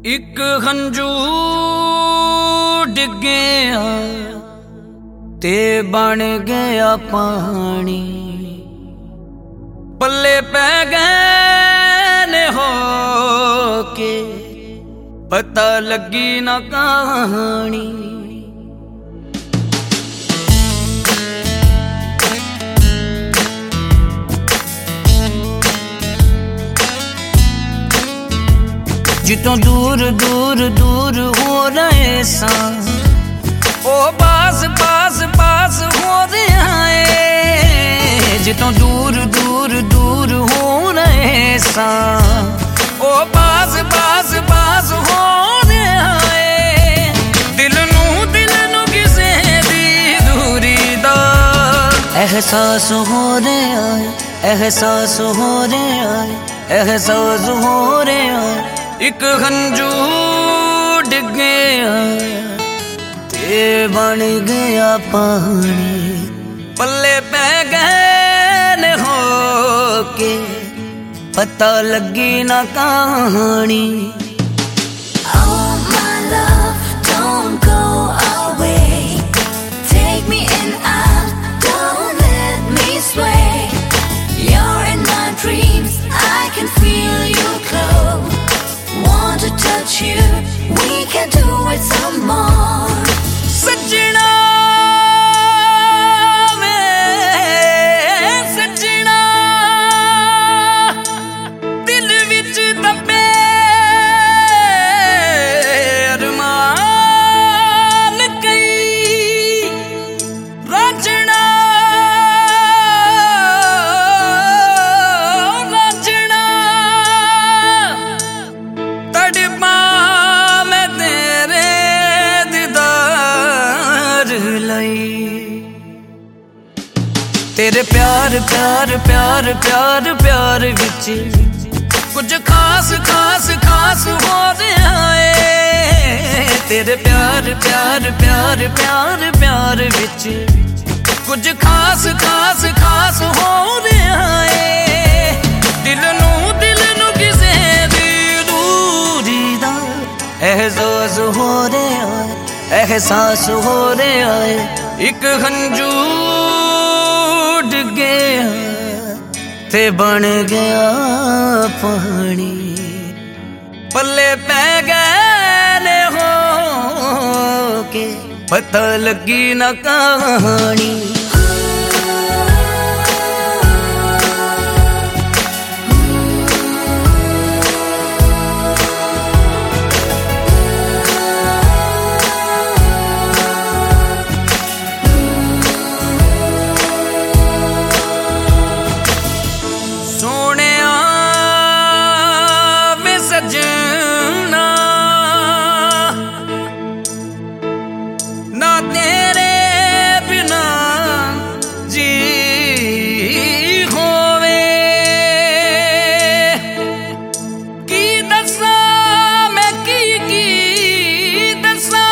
ਇੱਕ ਹੰਝੂ ਡਿੱਗਿਆ ਤੇ ਬਣ ਗਿਆ ਪਾਣੀ, ਪੱਲੇ ਪੈ ਗਏ ਨੇ ਹੋ ਕੇ ਪਤਾ ਲੱਗੀ ਨਾ ਕਹਾਣੀ। जितों दूर दूर दूर हो रहे सा ओ पास पास पास हो रहा है। जितों दूर दूर दूर हो रहे सा ओ पास पास पास हो रहा है। दिल नू किसे दी दूरी दा एहसास हो रहा है, एहसास हो रहा है, एहसास हो रहा है। एक हंजू डिग्गिया ते बन गया पानी, पल्ले पै गए ने हो के पता लगी ना कहानी। To touch you, we can do it some more. सजना वे सजना दिल विच दबे अरमान कई राजना तेरे प्यार प्यार प्यार प्यार प्यार विच कुछ खास खास खास हो रहा है। तेरे प्यार प्यार प्यार प्यार प्यार विच कुछ खास खास खास हो रहा है। दिल नू किसे दी दूरी दा एहसास हो रहा है, एहसास हो रहा है। एक हंजू गया ते बन गया पानी, पल्ले पै गए ने हो के पता लगी ना कहानी। ना तेरे बिना जी होवे की दसा मैं की दसा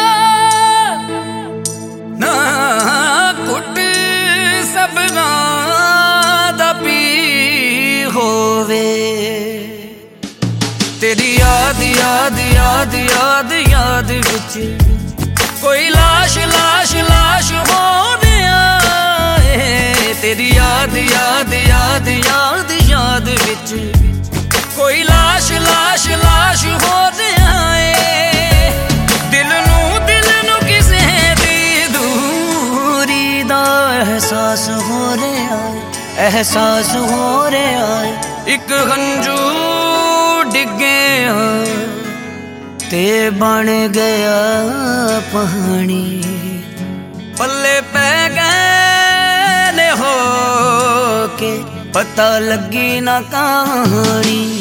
ना कुट सबना दा पी होवे। तेरी याद याद याद याद याद विच कोई लाश लाश लाश हो रहा है। तेरी याद याद याद याद याद विच कोई लाश लाश लाश हो रहा है। दिल नू किसे दी दूरी दा एहसास हो रहा है, एहसास हो रहा है। एक हंजू डिग्गिया ते बन गया पानी, पल्ले पै गए ने हो के पता लगी ना कहानी।